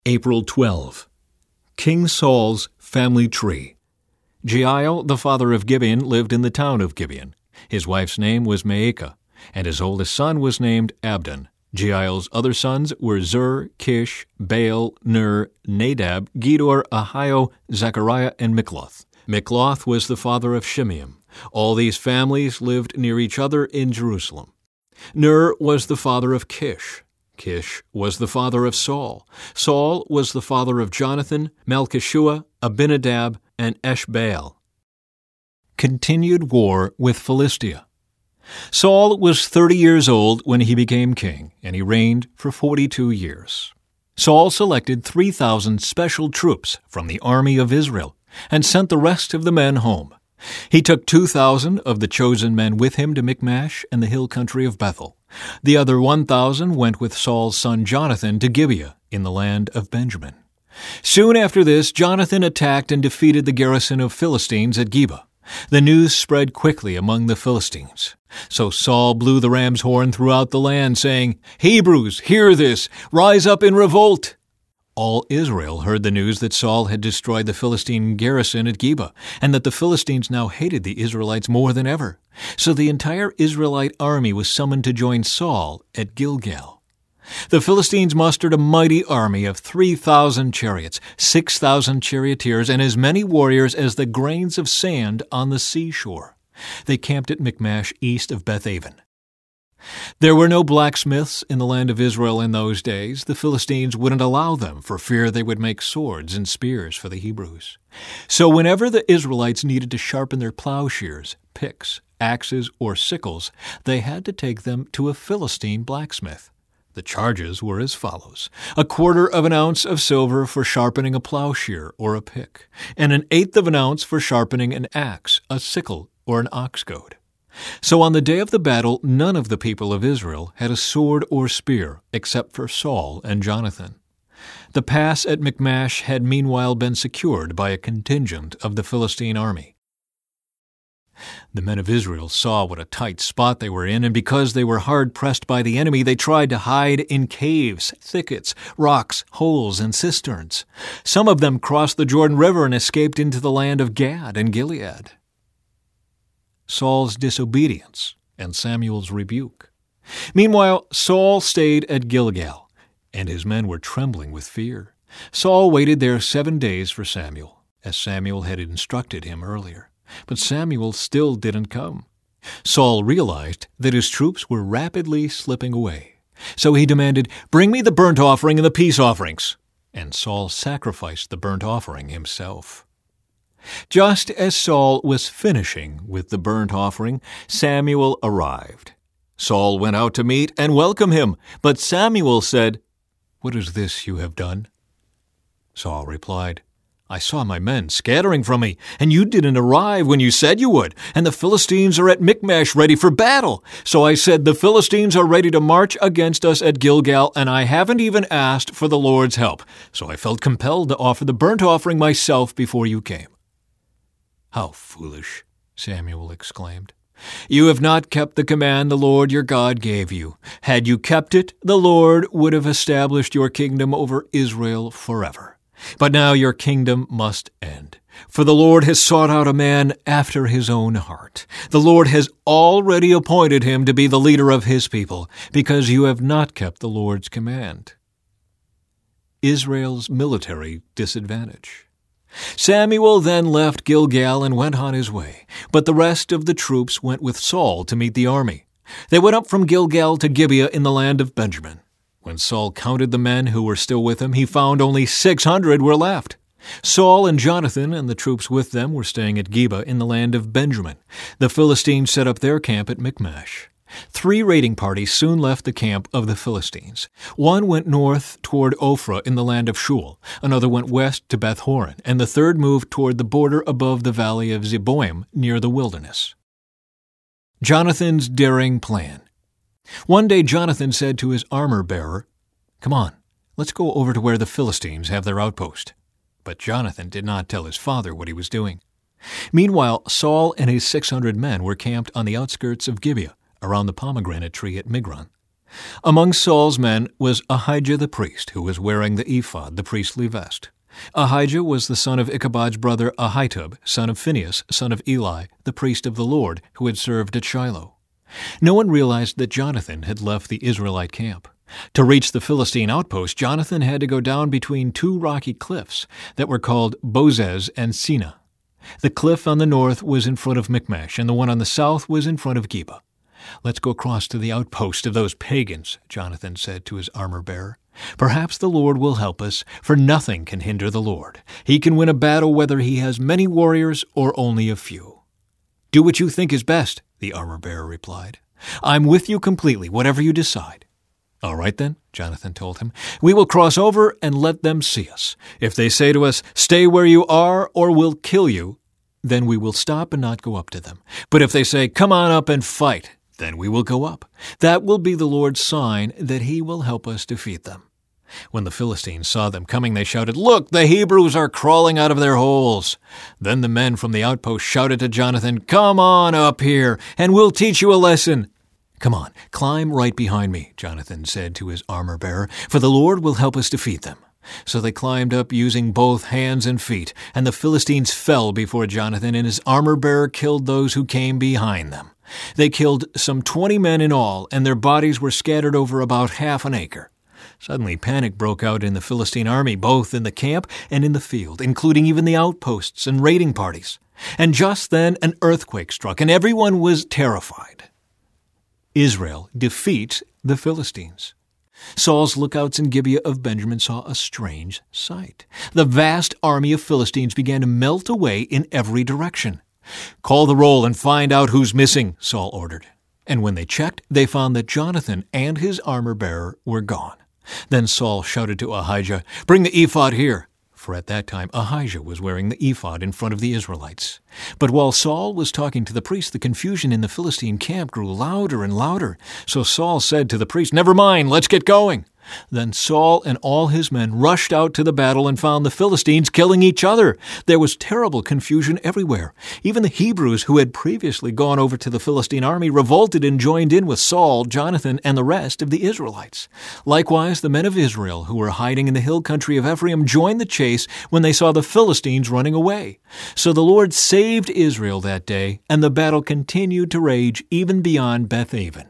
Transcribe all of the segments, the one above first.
April 12. King Saul's family tree. Jael, the father of Gibeon, lived in the town of Gibeon. His wife's name was Maacah, and his oldest son was named Abdon. Jael's other sons were Zur, Kish, Baal, Ner, Nadab, Gedor, Ahio, Zechariah, and Mikloth. Mikloth was the father of Shimeam. All these families lived near each other in Jerusalem. Ner was the father of Kish. Kish was the father of Saul. Saul was the father of Jonathan, Malchishua, Abinadab, and Eshbaal. Continued war with Philistia. Saul was 30 years old when he became king, and he reigned for 42 years. Saul selected 3,000 special troops from the army of Israel and sent the rest of the men home. He took 2,000 of the chosen men with him to Michmash and the hill country of Bethel. The other 1,000 went with Saul's son Jonathan to Gibeah in the land of Benjamin. Soon after this, Jonathan attacked and defeated the garrison of Philistines at Geba. The news spread quickly among the Philistines. So Saul blew the ram's horn throughout the land, saying, "Hebrews, hear this! Rise up in revolt!" All Israel heard the news that Saul had destroyed the Philistine garrison at Geba, and that the Philistines now hated the Israelites more than ever. So the entire Israelite army was summoned to join Saul at Gilgal. The Philistines mustered a mighty army of 3,000 chariots, 6,000 charioteers, and as many warriors as the grains of sand on the seashore. They camped at Michmash east of Bethaven. There were no blacksmiths in the land of Israel in those days. The Philistines wouldn't allow them for fear they would make swords and spears for the Hebrews. So whenever the Israelites needed to sharpen their plowshares, picks, axes, or sickles, they had to take them to a Philistine blacksmith. The charges were as follows: 1/4 ounce of silver for sharpening a plowshare or a pick, and 1/8 ounce for sharpening an axe, a sickle, or an ox goad. So on the day of the battle, none of the people of Israel had a sword or spear except for Saul and Jonathan. The pass at Michmash had meanwhile been secured by a contingent of the Philistine army. The men of Israel saw what a tight spot they were in, and because they were hard-pressed by the enemy, they tried to hide in caves, thickets, rocks, holes, and cisterns. Some of them crossed the Jordan River and escaped into the land of Gad and Gilead. Saul's disobedience and Samuel's rebuke. Meanwhile, Saul stayed at Gilgal, and his men were trembling with fear. Saul waited there 7 days for Samuel, as Samuel had instructed him earlier. But Samuel still didn't come. Saul realized that his troops were rapidly slipping away. So he demanded, "Bring me the burnt offering and the peace offerings." And Saul sacrificed the burnt offering himself. Just as Saul was finishing with the burnt offering, Samuel arrived. Saul went out to meet and welcome him, but Samuel said, "What is this you have done?" Saul replied, "I saw my men scattering from me, and you didn't arrive when you said you would, and the Philistines are at Michmash ready for battle. So I said, the Philistines are ready to march against us at Gilgal, and I haven't even asked for the Lord's help. So I felt compelled to offer the burnt offering myself before you came." "How foolish," Samuel exclaimed. "You have not kept the command the Lord your God gave you. Had you kept it, the Lord would have established your kingdom over Israel forever. But now your kingdom must end, for the Lord has sought out a man after his own heart. The Lord has already appointed him to be the leader of his people, because you have not kept the Lord's command." Israel's military disadvantage. Samuel then left Gilgal and went on his way, but the rest of the troops went with Saul to meet the army. They went up from Gilgal to Gibeah in the land of Benjamin. When Saul counted the men who were still with him, he found only 600 were left. Saul and Jonathan and the troops with them were staying at Geba in the land of Benjamin. The Philistines set up their camp at Michmash. 3 raiding parties soon left the camp of the Philistines. One went north toward Ophrah in the land of Shul, another went west to Beth-horon, and the third moved toward the border above the valley of Zeboim near the wilderness. Jonathan's daring plan. One day Jonathan said to his armor-bearer, "Come on, let's go over to where the Philistines have their outpost." But Jonathan did not tell his father what he was doing. Meanwhile, Saul and his 600 men were camped on the outskirts of Gibeah, around the pomegranate tree at Migron. Among Saul's men was Ahijah the priest, who was wearing the ephod, the priestly vest. Ahijah was the son of Ichabod's brother Ahitub, son of Phinehas, son of Eli, the priest of the Lord, who had served at Shiloh. No one realized that Jonathan had left the Israelite camp. To reach the Philistine outpost, Jonathan had to go down between two rocky cliffs that were called Bozez and Sina. The cliff on the north was in front of Michmash, and the one on the south was in front of Geba. "Let's go across to the outpost of those pagans," Jonathan said to his armor-bearer. "Perhaps the Lord will help us, for nothing can hinder the Lord. He can win a battle whether he has many warriors or only a few." "Do what you think is best," the armor-bearer replied. "I'm with you completely, whatever you decide." "All right, then," Jonathan told him. "We will cross over and let them see us. If they say to us, 'Stay where you are, or we'll kill you,' then we will stop and not go up to them. But if they say, 'Come on up and fight,' then we will go up. That will be the Lord's sign that he will help us defeat them." When the Philistines saw them coming, they shouted, "Look, the Hebrews are crawling out of their holes." Then the men from the outpost shouted to Jonathan, "Come on up here, and we'll teach you a lesson." "Come on, climb right behind me," Jonathan said to his armor-bearer, "for the Lord will help us defeat them." So they climbed up using both hands and feet, and the Philistines fell before Jonathan, and his armor-bearer killed those who came behind them. They killed some 20 men in all, and their bodies were scattered over about half an acre. Suddenly panic broke out in the Philistine army, both in the camp and in the field, including even the outposts and raiding parties. And just then an earthquake struck, and everyone was terrified. Israel defeats the Philistines. Saul's lookouts in Gibeah of Benjamin saw a strange sight. The vast army of Philistines began to melt away in every direction. "Call the roll and find out who's missing," Saul ordered. And when they checked, they found that Jonathan and his armor-bearer were gone. Then Saul shouted to Ahijah, "Bring the ephod here." For at that time Ahijah was wearing the ephod in front of the Israelites. But while Saul was talking to the priest, the confusion in the Philistine camp grew louder and louder. So Saul said to the priest, "Never mind, let's get going." Then Saul and all his men rushed out to the battle and found the Philistines killing each other. There was terrible confusion everywhere. Even the Hebrews, who had previously gone over to the Philistine army, revolted and joined in with Saul, Jonathan, and the rest of the Israelites. Likewise, the men of Israel, who were hiding in the hill country of Ephraim, joined the chase when they saw the Philistines running away. So the Lord saved Israel that day, and the battle continued to rage even beyond Beth-aven.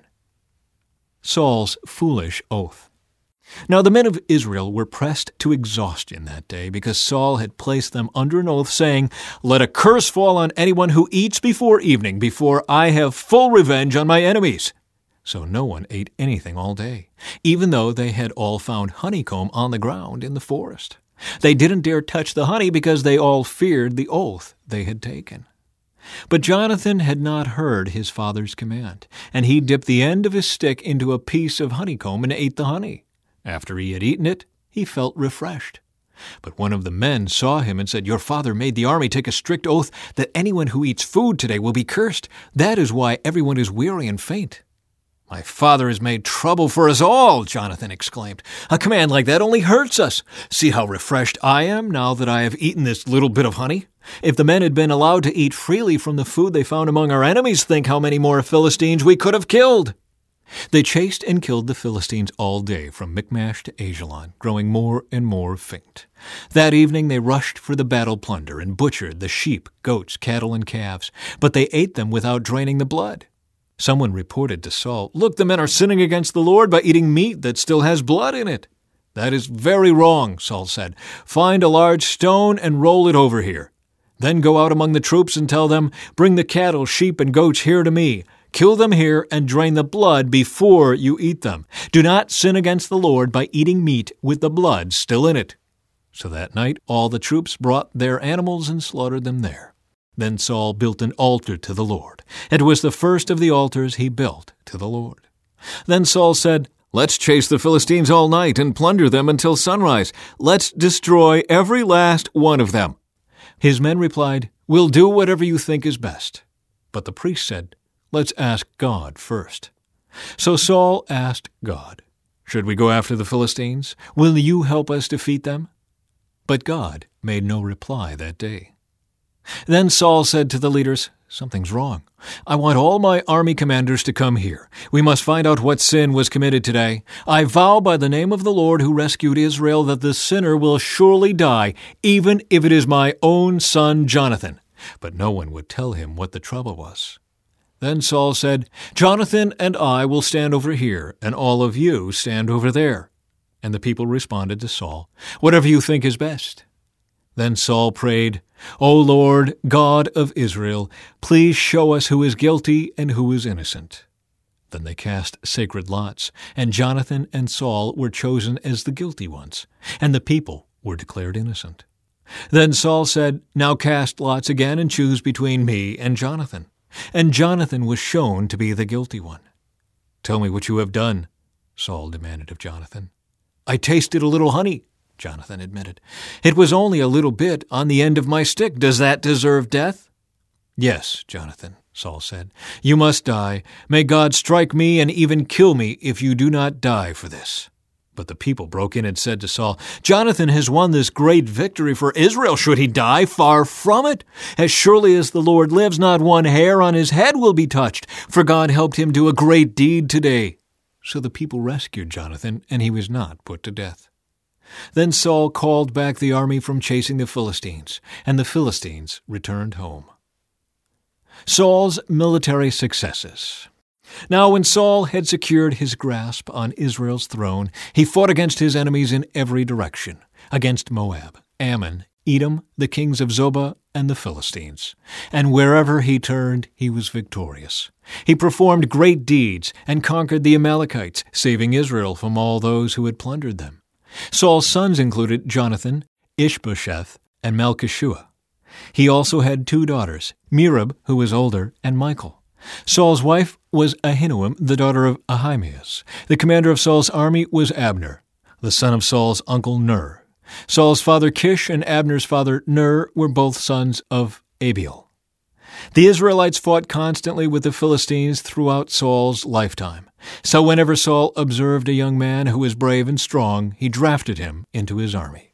Saul's foolish oath. Now the men of Israel were pressed to exhaustion that day because Saul had placed them under an oath, saying, "Let a curse fall on anyone who eats before evening, before I have full revenge on my enemies." So no one ate anything all day, even though they had all found honeycomb on the ground in the forest. They didn't dare touch the honey because they all feared the oath they had taken. But Jonathan had not heard his father's command, and he dipped the end of his stick into a piece of honeycomb and ate the honey. After he had eaten it, he felt refreshed. But one of the men saw him and said, "Your father made the army take a strict oath that anyone who eats food today will be cursed. That is why everyone is weary and faint." "My father has made trouble for us all," Jonathan exclaimed. "A command like that only hurts us. See how refreshed I am now that I have eaten this little bit of honey. If the men had been allowed to eat freely from the food they found among our enemies, think how many more Philistines we could have killed." They chased and killed the Philistines all day from Michmash to Ajalon, growing more and more faint. That evening they rushed for the battle plunder and butchered the sheep, goats, cattle, and calves, but they ate them without draining the blood. Someone reported to Saul, "Look, the men are sinning against the Lord by eating meat that still has blood in it." "That is very wrong," Saul said. "Find a large stone and roll it over here. Then go out among the troops and tell them, 'Bring the cattle, sheep, and goats here to me. Kill them here and drain the blood before you eat them. Do not sin against the Lord by eating meat with the blood still in it." So that night all the troops brought their animals and slaughtered them there. Then Saul built an altar to the Lord. It was the first of the altars he built to the Lord. Then Saul said, "Let's chase the Philistines all night and plunder them until sunrise. Let's destroy every last one of them." His men replied, "We'll do whatever you think is best." But the priest said, "Let's ask God first." So Saul asked God, "Should we go after the Philistines? Will you help us defeat them?" But God made no reply that day. Then Saul said to the leaders, Something's wrong. I want all my army commanders to come here. We must find out what sin was committed today. I vow by the name of the Lord who rescued Israel that the sinner will surely die, even if it is my own son Jonathan." But no one would tell him what the trouble was. Then Saul said, "Jonathan and I will stand over here, and all of you stand over there." And the people responded to Saul, "Whatever you think is best." Then Saul prayed, "O Lord, God of Israel, please show us who is guilty and who is innocent." Then they cast sacred lots, and Jonathan and Saul were chosen as the guilty ones, and the people were declared innocent. Then Saul said, "Now cast lots again and choose between me and Jonathan." And Jonathan was shown to be the guilty one. "Tell me what you have done," Saul demanded of Jonathan. "I tasted a little honey," Jonathan admitted. "It was only a little bit on the end of my stick. Does that deserve death?" "Yes, Jonathan," Saul said. "You must die. May God strike me and even kill me if you do not die for this." But the people broke in and said to Saul, "Jonathan has won this great victory for Israel. Should he die? Far from it. As surely as the Lord lives, not one hair on his head will be touched, for God helped him do a great deed today." So the people rescued Jonathan, and he was not put to death. Then Saul called back the army from chasing the Philistines, and the Philistines returned home. Saul's military successes. Now when Saul had secured his grasp on Israel's throne, he fought against his enemies in every direction, against Moab, Ammon, Edom, the kings of Zobah, and the Philistines. And wherever he turned, he was victorious. He performed great deeds and conquered the Amalekites, saving Israel from all those who had plundered them. Saul's sons included Jonathan, Ishbosheth, and Malchishua. He also had 2 daughters, Merab, who was older, and Michal. Saul's wife was Ahinoam, the daughter of Ahimaaz. The commander of Saul's army was Abner, the son of Saul's uncle Ner. Saul's father Kish and Abner's father Ner were both sons of Abiel. The Israelites fought constantly with the Philistines throughout Saul's lifetime. So whenever Saul observed a young man who was brave and strong, he drafted him into his army.